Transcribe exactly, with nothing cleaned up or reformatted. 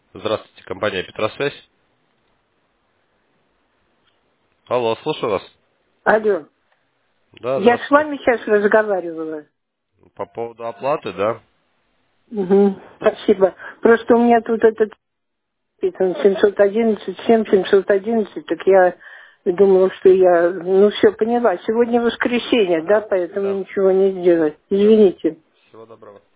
Здравствуйте, компания Петросвязь. Алло, слушаю вас. Алло, Да, я с здравствуйте. вами сейчас разговаривала. По поводу оплаты, да? Угу, спасибо. Просто у меня тут этот там, семьсот одиннадцать, семь семьсот одиннадцать, так я думала, что я, ну все, поняла. Сегодня воскресенье, да, поэтому Да. ничего не сделать. Извините. Всего доброго.